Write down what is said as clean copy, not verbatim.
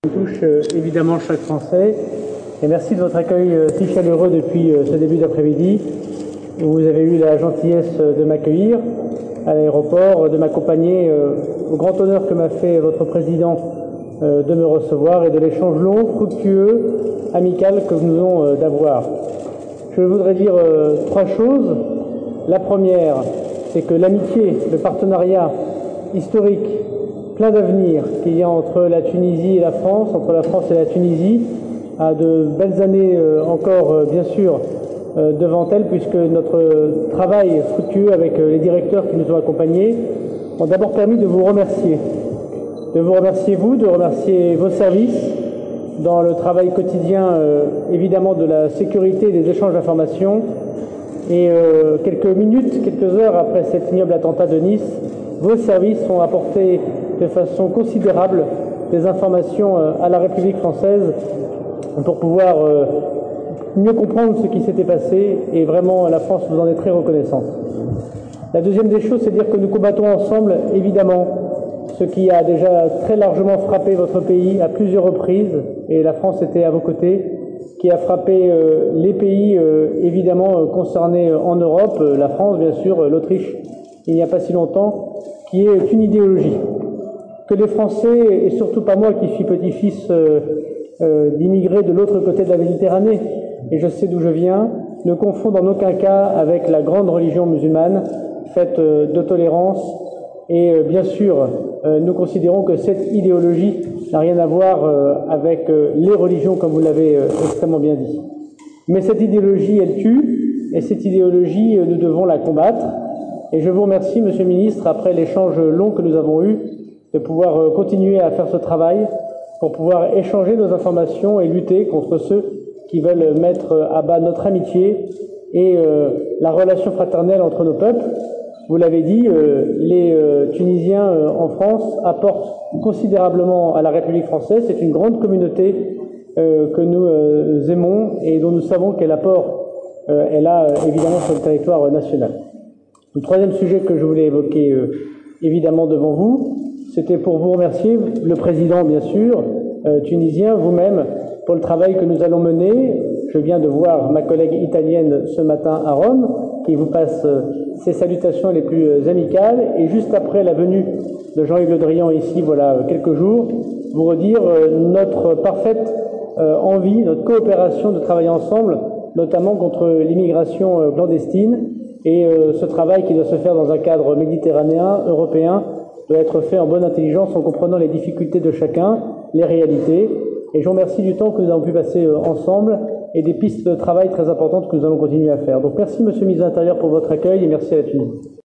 Touche évidemment chaque Français et merci de votre accueil si chaleureux depuis ce début d'après-midi où vous avez eu la gentillesse de m'accueillir à l'aéroport, de m'accompagner au grand honneur que m'a fait votre président de me recevoir et de l'échange long, fructueux, amical que nous venons d'avoir. Je voudrais dire trois choses. La première, c'est que l'amitié, le partenariat historique, plein d'avenir qu'il y a entre la Tunisie et la France, entre la France et la Tunisie, a de belles années encore, bien sûr, devant elle, puisque notre travail fructueux avec les directeurs qui nous ont accompagnés ont d'abord permis de vous remercier. De vous remercier vous, de remercier vos services dans le travail quotidien, évidemment, de la sécurité et des échanges d'informations. Et quelques minutes, quelques heures après cet ignoble attentat de Nice, vos services ont apporté de façon considérable des informations à la République française pour pouvoir mieux comprendre ce qui s'était passé, et vraiment la France vous en est très reconnaissante. La deuxième des choses, c'est dire que nous combattons ensemble, évidemment, ce qui a déjà très largement frappé votre pays à plusieurs reprises, et la France était à vos côtés, qui a frappé les pays évidemment concernés en Europe, la France bien sûr, l'Autriche il n'y a pas si longtemps, qui est une idéologie. Que les Français, et surtout pas moi qui suis petit-fils d'immigrés de l'autre côté de la Méditerranée, et je sais d'où je viens, ne confondent en aucun cas avec la grande religion musulmane, faite de tolérance. Et bien sûr, nous considérons que cette idéologie n'a rien à voir avec les religions, comme vous l'avez extrêmement bien dit. Mais cette idéologie, elle tue, et cette idéologie, nous devons la combattre. Et je vous remercie, Monsieur le Ministre, après l'échange long que nous avons eu, de pouvoir continuer à faire ce travail pour pouvoir échanger nos informations et lutter contre ceux qui veulent mettre à bas notre amitié et la relation fraternelle entre nos peuples. Vous l'avez dit, les Tunisiens en France apportent considérablement à la République française. C'est une grande communauté que nous aimons et dont nous savons quel apport elle a évidemment sur le territoire national. Le troisième sujet que je voulais évoquer évidemment devant vous, c'était pour vous remercier, le président bien sûr, tunisien, vous-même, pour le travail que nous allons mener. Je viens de voir ma collègue italienne ce matin à Rome, qui vous passe ses salutations les plus amicales, et juste après la venue de Jean-Yves Le Drian ici, voilà quelques jours, vous redire notre parfaite envie, notre coopération de travailler ensemble, notamment contre l'immigration clandestine, et ce travail qui doit se faire dans un cadre méditerranéen, européen, doit être fait en bonne intelligence, en comprenant les difficultés de chacun, les réalités. Et je vous remercie du temps que nous avons pu passer ensemble et des pistes de travail très importantes que nous allons continuer à faire. Donc merci, Monsieur le ministre de l'Intérieur, pour votre accueil et merci à la Tunisie.